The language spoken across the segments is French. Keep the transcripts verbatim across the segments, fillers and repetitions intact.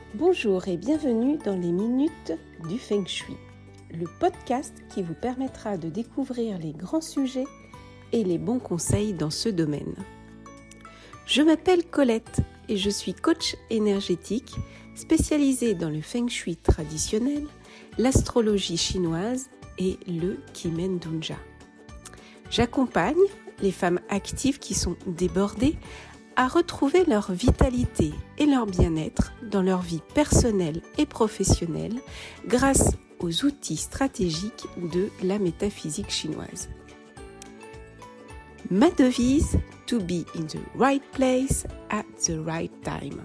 Bonjour et bienvenue dans les Minutes du Feng Shui, le podcast qui vous permettra de découvrir les grands sujets et les bons conseils dans ce domaine. Je m'appelle Colette et je suis coach énergétique spécialisée dans le Feng Shui traditionnel, l'astrologie chinoise et le Qimendunja. J'accompagne les femmes actives qui sont débordées à retrouver leur vitalité et leur bien-être dans leur vie personnelle et professionnelle grâce aux outils stratégiques de la métaphysique chinoise. Ma devise, to be in the right place at the right time.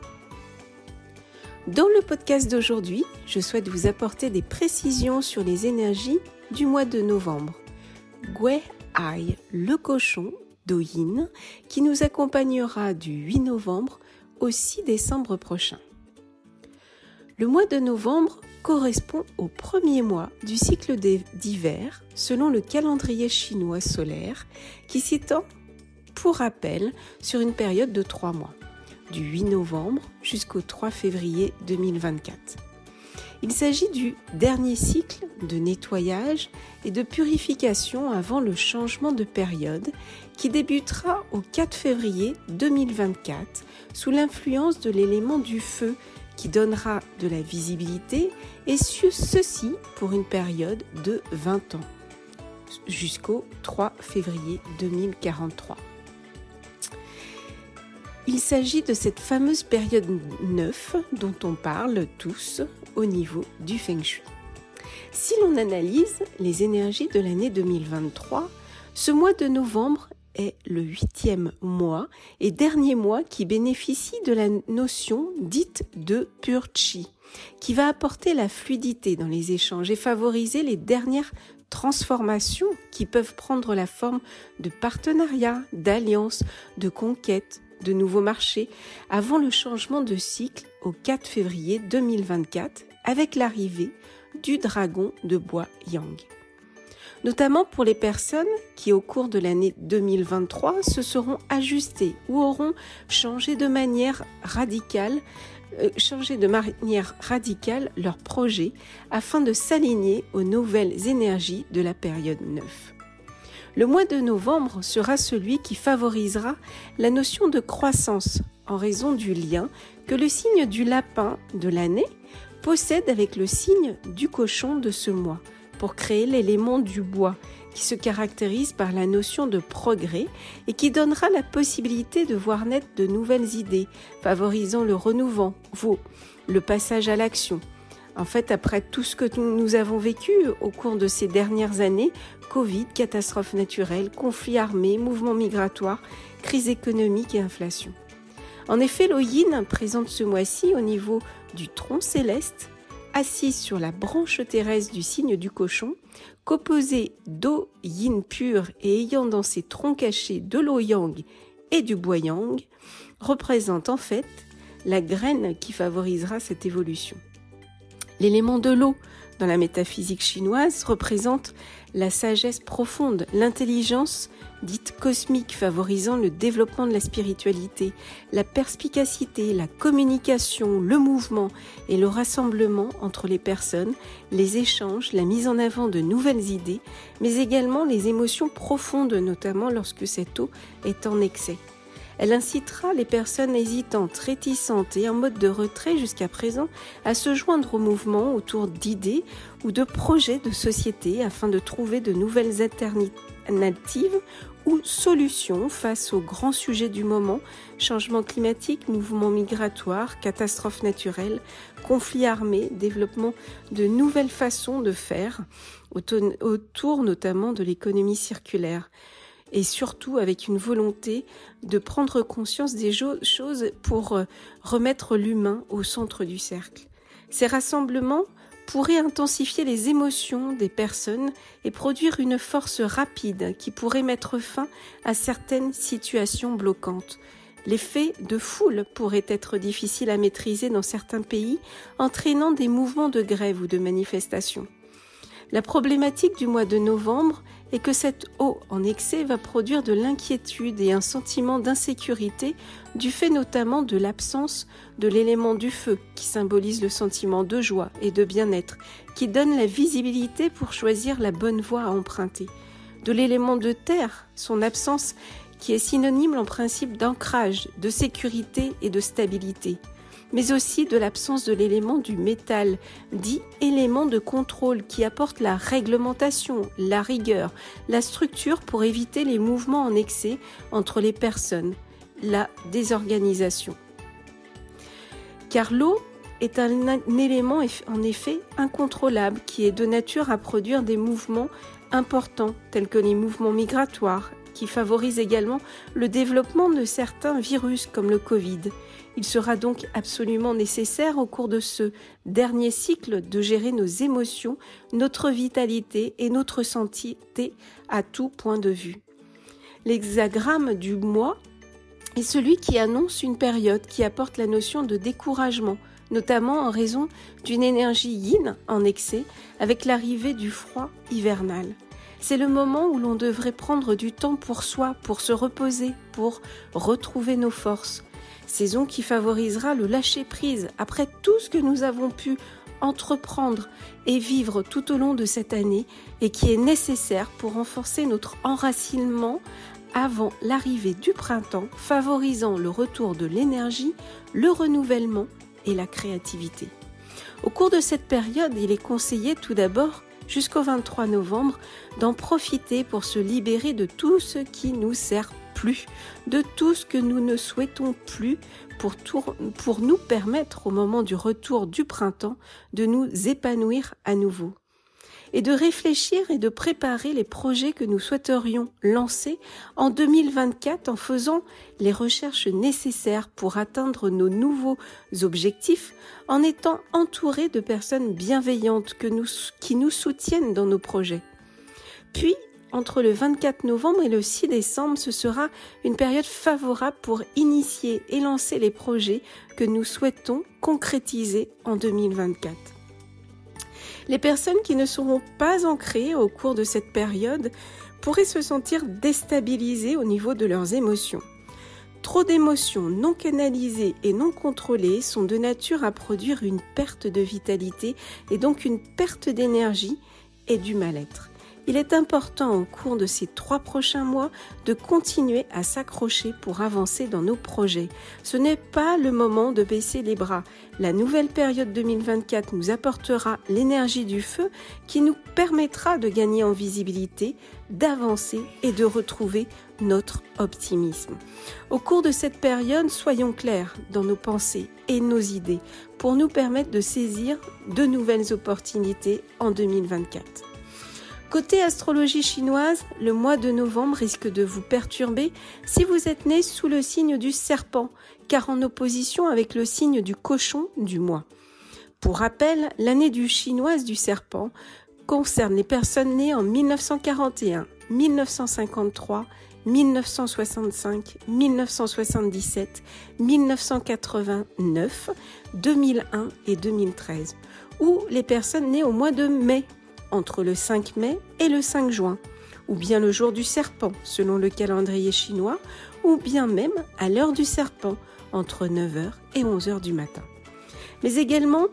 Dans le podcast d'aujourd'hui, je souhaite vous apporter des précisions sur les énergies du mois de novembre. Gui Ai, le cochon, d'Oyin, qui nous accompagnera du huit novembre au six décembre prochain. Le mois de novembre correspond au premier mois du cycle d'hiver selon le calendrier chinois solaire qui s'étend, pour rappel, sur une période de trois mois, du huit novembre jusqu'au trois février deux mille vingt-quatre. Il s'agit du dernier cycle de nettoyage et de purification avant le changement de période qui débutera au quatre février deux mille vingt-quatre sous l'influence de l'élément du feu qui donnera de la visibilité et ceci pour une période de vingt ans jusqu'au trois février deux mille quarante-trois. Il s'agit de cette fameuse période neuf dont on parle tous au niveau du Feng Shui. Si l'on analyse les énergies de l'année deux mille vingt-trois, ce mois de novembre est le huitième mois et dernier mois qui bénéficie de la notion dite de pur chi, qui va apporter la fluidité dans les échanges et favoriser les dernières transformations qui peuvent prendre la forme de partenariats, d'alliances, de conquêtes, de nouveaux marchés avant le changement de cycle au quatre février deux mille vingt-quatre avec l'arrivée du dragon de bois Yang. Notamment pour les personnes qui au cours de l'année deux mille vingt-trois se seront ajustées ou auront changé de manière radicale, euh, changé de manière radicale leur projet afin de s'aligner aux nouvelles énergies de la période neuf. Le mois de novembre sera celui qui favorisera la notion de croissance en raison du lien que le signe du lapin de l'année possède avec le signe du cochon de ce mois pour créer l'élément du bois qui se caractérise par la notion de progrès et qui donnera la possibilité de voir naître de nouvelles idées, favorisant le renouveau, le passage à l'action. En fait, après tout ce que nous avons vécu au cours de ces dernières années, Covid, catastrophes naturelles, conflits armés, mouvements migratoires, crise économique et inflation. En effet, l'Oyin présente ce mois-ci au niveau du tronc céleste, assise sur la branche terrestre du signe du cochon, composée d'eau yin pure et ayant dans ses troncs cachés de l'eau yang et du bois yang, représente en fait la graine qui favorisera cette évolution. L'élément de l'eau dans la métaphysique chinoise représente la sagesse profonde, l'intelligence dite cosmique favorisant le développement de la spiritualité, la perspicacité, la communication, le mouvement et le rassemblement entre les personnes, les échanges, la mise en avant de nouvelles idées, mais également les émotions profondes, notamment lorsque cette eau est en excès. Elle incitera les personnes hésitantes, réticentes et en mode de retrait jusqu'à présent à se joindre au mouvement autour d'idées ou de projets de société afin de trouver de nouvelles alternatives ou solutions face aux grands sujets du moment, changement climatique, mouvements migratoires, catastrophes naturelles, conflits armés, développement de nouvelles façons de faire autour notamment de l'économie circulaire. Et surtout avec une volonté de prendre conscience des choses pour remettre l'humain au centre du cercle. Ces rassemblements pourraient intensifier les émotions des personnes et produire une force rapide qui pourrait mettre fin à certaines situations bloquantes. L'effet de foule pourrait être difficile à maîtriser dans certains pays, entraînant des mouvements de grève ou de manifestation. La problématique du mois de novembre et que cette eau en excès va produire de l'inquiétude et un sentiment d'insécurité du fait notamment de l'absence de l'élément du feu qui symbolise le sentiment de joie et de bien-être, qui donne la visibilité pour choisir la bonne voie à emprunter, de l'élément de terre, son absence qui est synonyme en principe d'ancrage, de sécurité et de stabilité, mais aussi de l'absence de l'élément du métal, dit élément de contrôle qui apporte la réglementation, la rigueur, la structure pour éviter les mouvements en excès entre les personnes, la désorganisation. Car l'eau est un, un élément en effet incontrôlable qui est de nature à produire des mouvements importants tels que les mouvements migratoires qui favorisent également le développement de certains virus comme le Covid. Il sera donc absolument nécessaire au cours de ce dernier cycle de gérer nos émotions, notre vitalité et notre santé à tout point de vue. L'hexagramme du mois est celui qui annonce une période qui apporte la notion de découragement, notamment en raison d'une énergie yin en excès avec l'arrivée du froid hivernal. C'est le moment où l'on devrait prendre du temps pour soi, pour se reposer, pour retrouver nos forces. Saison qui favorisera le lâcher-prise après tout ce que nous avons pu entreprendre et vivre tout au long de cette année et qui est nécessaire pour renforcer notre enracinement avant l'arrivée du printemps, favorisant le retour de l'énergie, le renouvellement et la créativité. Au cours de cette période, il est conseillé tout d'abord jusqu'au vingt-trois novembre, d'en profiter pour se libérer de tout ce qui nous sert plus, de tout ce que nous ne souhaitons plus pour, tour, pour nous permettre au moment du retour du printemps de nous épanouir à nouveau. Et de réfléchir et de préparer les projets que nous souhaiterions lancer en deux mille vingt-quatre en faisant les recherches nécessaires pour atteindre nos nouveaux objectifs, en étant entourés de personnes bienveillantes que nous, qui nous soutiennent dans nos projets. Puis, entre le vingt-quatre novembre et le six décembre, ce sera une période favorable pour initier et lancer les projets que nous souhaitons concrétiser en deux mille vingt-quatre. Les personnes qui ne seront pas ancrées au cours de cette période pourraient se sentir déstabilisées au niveau de leurs émotions. Trop d'émotions non canalisées et non contrôlées sont de nature à produire une perte de vitalité et donc une perte d'énergie et du mal-être. Il est important au cours de ces trois prochains mois de continuer à s'accrocher pour avancer dans nos projets. Ce n'est pas le moment de baisser les bras. La nouvelle période deux mille vingt-quatre nous apportera l'énergie du feu qui nous permettra de gagner en visibilité, d'avancer et de retrouver notre optimisme. Au cours de cette période, soyons clairs dans nos pensées et nos idées pour nous permettre de saisir de nouvelles opportunités en deux mille vingt-quatre. Côté astrologie chinoise, le mois de novembre risque de vous perturber si vous êtes né sous le signe du serpent, car en opposition avec le signe du cochon du mois. Pour rappel, l'année du chinoise du serpent concerne les personnes nées en mille neuf cent quarante et un, mille neuf cent cinquante-trois, mille neuf cent soixante-cinq, mille neuf cent soixante-dix-sept, mille neuf cent quatre-vingt-neuf, deux mille un et deux mille treize, ou les personnes nées au mois de mai, entre le cinq mai et le cinq juin, ou bien le jour du serpent selon le calendrier chinois, ou bien même à l'heure du serpent entre neuf heures et onze heures du matin. Mais également,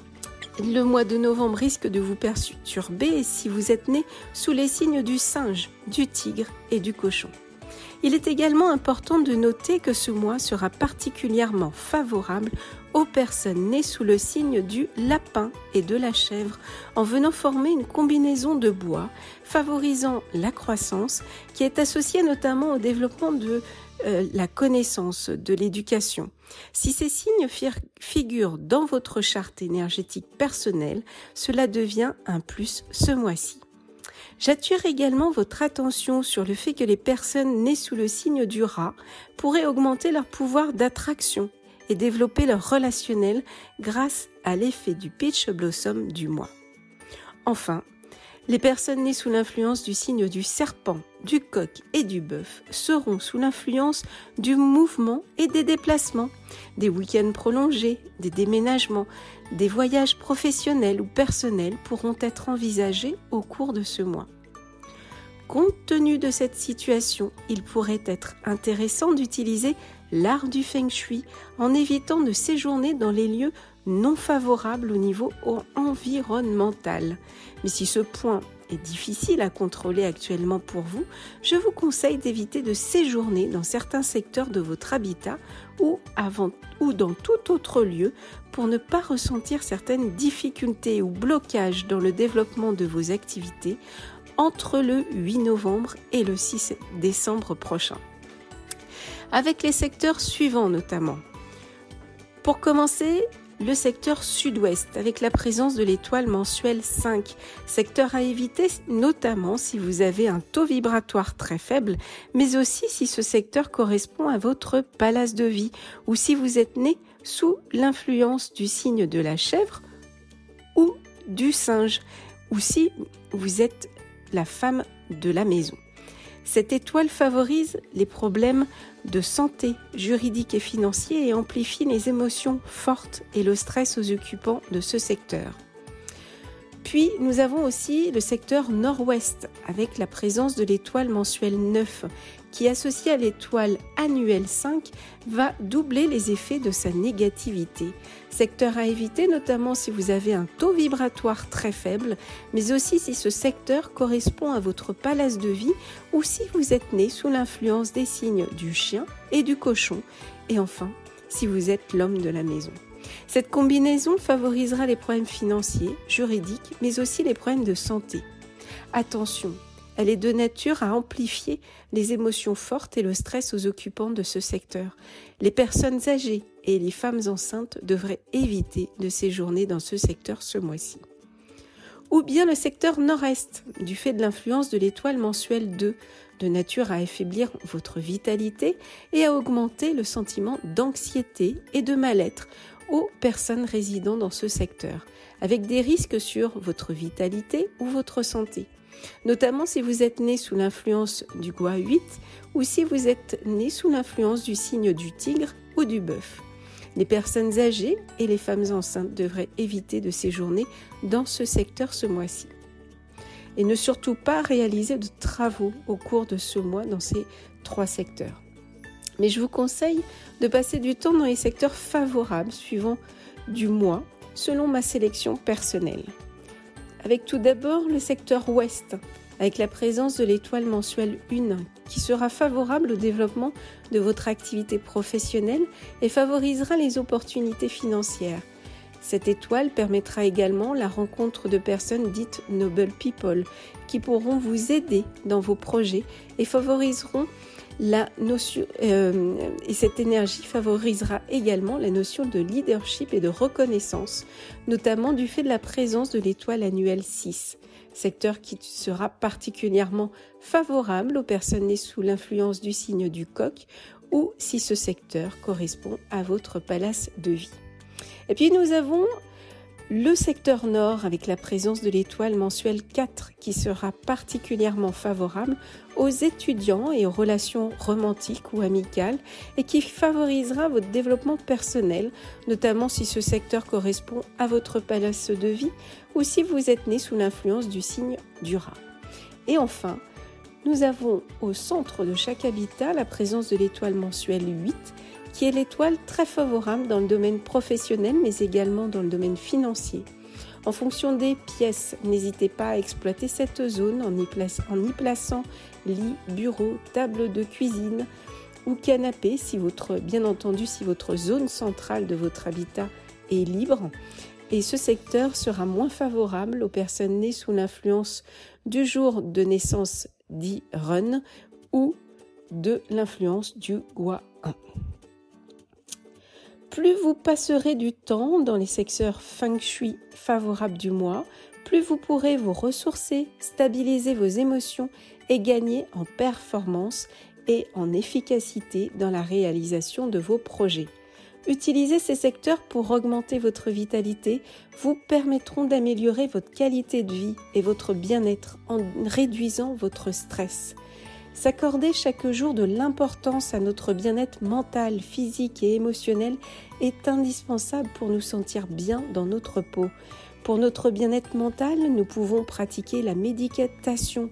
le mois de novembre risque de vous perturber si vous êtes né sous les signes du singe, du tigre et du cochon. Il est également important de noter que ce mois sera particulièrement favorable aux personnes nées sous le signe du lapin et de la chèvre, en venant former une combinaison de bois favorisant la croissance qui est associée notamment au développement de euh, la connaissance, de l'éducation. Si ces signes fir- figurent dans votre charte énergétique personnelle, cela devient un plus ce mois-ci. J'attire également votre attention sur le fait que les personnes nées sous le signe du rat pourraient augmenter leur pouvoir d'attraction et développer leur relationnel grâce à l'effet du peach blossom du mois. Enfin, les personnes nées sous l'influence du signe du serpent, du coq et du bœuf seront sous l'influence du mouvement et des déplacements, des week-ends prolongés, des déménagements, des voyages professionnels ou personnels pourront être envisagés au cours de ce mois. Compte tenu de cette situation, il pourrait être intéressant d'utiliser l'art du Feng Shui en évitant de séjourner dans les lieux non favorables au niveau environnemental. Mais si ce point est difficile à contrôler actuellement pour vous, je vous conseille d'éviter de séjourner dans certains secteurs de votre habitat ou, avant, ou dans tout autre lieu pour ne pas ressentir certaines difficultés ou blocages dans le développement de vos activités entre le huit novembre et le six décembre prochain. Avec les secteurs suivants notamment. Pour commencer, le secteur sud-ouest, avec la présence de l'étoile mensuelle cinq. Secteur à éviter notamment si vous avez un taux vibratoire très faible, mais aussi si ce secteur correspond à votre palace de vie ou si vous êtes né sous l'influence du signe de la chèvre ou du singe, ou si vous êtes la femme de la maison. Cette étoile favorise les problèmes de santé, juridique et financier et amplifie les émotions fortes et le stress aux occupants de ce secteur. Puis, nous avons aussi le secteur nord-ouest avec la présence de l'étoile mensuelle neuf qui, associée à l'étoile annuelle cinq, va doubler les effets de sa négativité. Secteur à éviter notamment si vous avez un taux vibratoire très faible, mais aussi si ce secteur correspond à votre palace de vie ou si vous êtes né sous l'influence des signes du chien et du cochon, et enfin, si vous êtes l'homme de la maison. Cette combinaison favorisera les problèmes financiers, juridiques, mais aussi les problèmes de santé. Attention, elle est de nature à amplifier les émotions fortes et le stress aux occupants de ce secteur. Les personnes âgées et les femmes enceintes devraient éviter de séjourner dans ce secteur ce mois-ci. Ou bien le secteur nord-est, du fait de l'influence de l'étoile mensuelle deux, de nature à affaiblir votre vitalité et à augmenter le sentiment d'anxiété et de mal-être aux personnes résidant dans ce secteur, avec des risques sur votre vitalité ou votre santé, notamment si vous êtes né sous l'influence du Gua huit ou si vous êtes né sous l'influence du signe du tigre ou du bœuf. Les personnes âgées et les femmes enceintes devraient éviter de séjourner dans ce secteur ce mois-ci. Et ne surtout pas réaliser de travaux au cours de ce mois dans ces trois secteurs. Mais je vous conseille de passer du temps dans les secteurs favorables suivant du mois, selon ma sélection personnelle. Avec tout d'abord le secteur ouest, avec la présence de l'étoile mensuelle un, qui sera favorable au développement de votre activité professionnelle et favorisera les opportunités financières. Cette étoile permettra également la rencontre de personnes dites « noble people » qui pourront vous aider dans vos projets et favoriseront la notion, euh, et cette énergie favorisera également la notion de leadership et de reconnaissance, notamment du fait de la présence de l'étoile annuelle six, secteur qui sera particulièrement favorable aux personnes nées sous l'influence du signe du coq ou si ce secteur correspond à votre palace de vie. Et puis nous avons le secteur nord avec la présence de l'étoile mensuelle quatre qui sera particulièrement favorable aux étudiants et aux relations romantiques ou amicales et qui favorisera votre développement personnel, notamment si ce secteur correspond à votre palace de vie ou si vous êtes né sous l'influence du signe du rat. Et enfin, nous avons au centre de chaque habitat la présence de l'étoile mensuelle huit qui est l'étoile très favorable dans le domaine professionnel, mais également dans le domaine financier. En fonction des pièces, n'hésitez pas à exploiter cette zone en y, place, en y plaçant lit, bureau, table de cuisine ou canapé, si votre, bien entendu si votre zone centrale de votre habitat est libre. Et ce secteur sera moins favorable aux personnes nées sous l'influence du jour de naissance dit Run ou de l'influence du Gua un. Plus vous passerez du temps dans les secteurs Feng Shui favorables du mois, plus vous pourrez vous ressourcer, stabiliser vos émotions et gagner en performance et en efficacité dans la réalisation de vos projets. Utiliser ces secteurs pour augmenter votre vitalité vous permettront d'améliorer votre qualité de vie et votre bien-être en réduisant votre stress. S'accorder chaque jour de l'importance à notre bien-être mental, physique et émotionnel est indispensable pour nous sentir bien dans notre peau. Pour notre bien-être mental, nous pouvons pratiquer la méditation,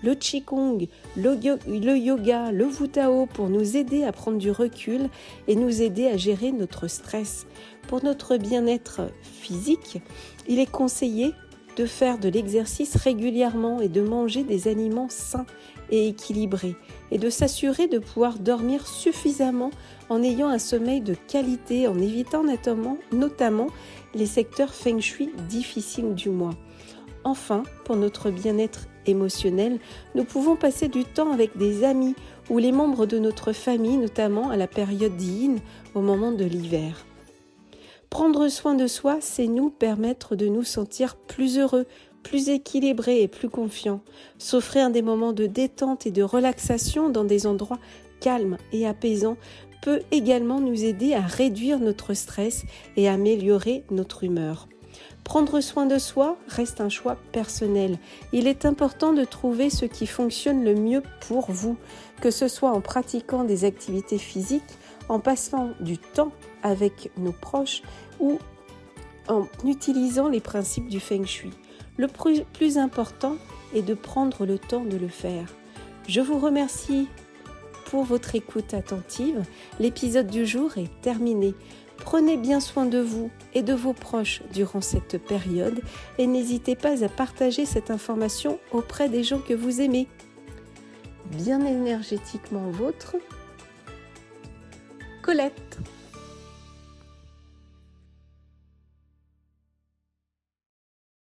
le qigong, le, yo- le yoga, le wutao pour nous aider à prendre du recul et nous aider à gérer notre stress. Pour notre bien-être physique, il est conseillé de faire de l'exercice régulièrement et de manger des aliments sains et équilibrés et de s'assurer de pouvoir dormir suffisamment en ayant un sommeil de qualité, en évitant notamment, notamment les secteurs feng shui difficiles du mois. Enfin, pour notre bien-être émotionnel, nous pouvons passer du temps avec des amis ou les membres de notre famille, notamment à la période d'Yin, au moment de l'hiver. Prendre soin de soi, c'est nous permettre de nous sentir plus heureux, plus équilibrés et plus confiants. S'offrir des moments de détente et de relaxation dans des endroits calmes et apaisants peut également nous aider à réduire notre stress et à améliorer notre humeur. Prendre soin de soi reste un choix personnel. Il est important de trouver ce qui fonctionne le mieux pour vous, que ce soit en pratiquant des activités physiques, en passant du temps avec nos proches ou en utilisant les principes du feng shui. Le plus important est de prendre le temps de le faire. Je vous remercie pour votre écoute attentive. L'épisode du jour est terminé. Prenez bien soin de vous et de vos proches durant cette période et n'hésitez pas à partager cette information auprès des gens que vous aimez. Bien énergétiquement vôtre, Colette.